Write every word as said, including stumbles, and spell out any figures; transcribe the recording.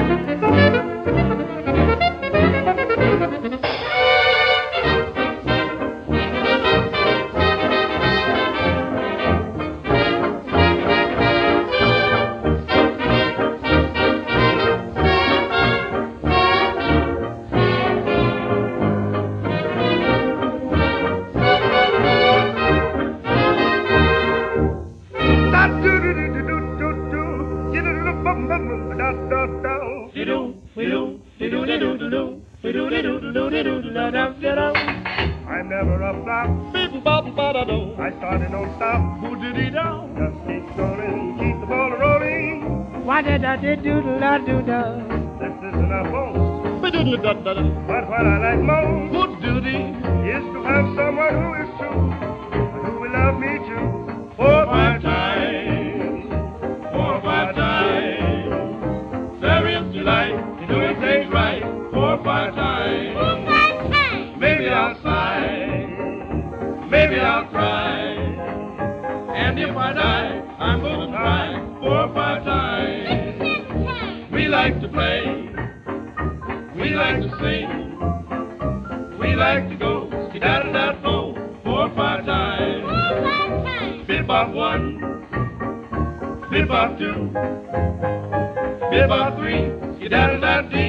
I'm never a flop. I started don't stop. Just keep going, keep the ball rolling. Why did I do do da do da? This isn't a boast. But what I like most is to have someone who is true, who will love me too. Four or five times, four or five times. Serious delight, doing things right. Four or five times. Maybe I'll sigh, maybe I'll cry, and if I die, I'm gonna try four or five times. We like to play, we like to sing, we like to go ski-da-da-da-bo four or five times. Bip-bop one, bip-bop two, bip-bop three, ski-da-da-da-dee.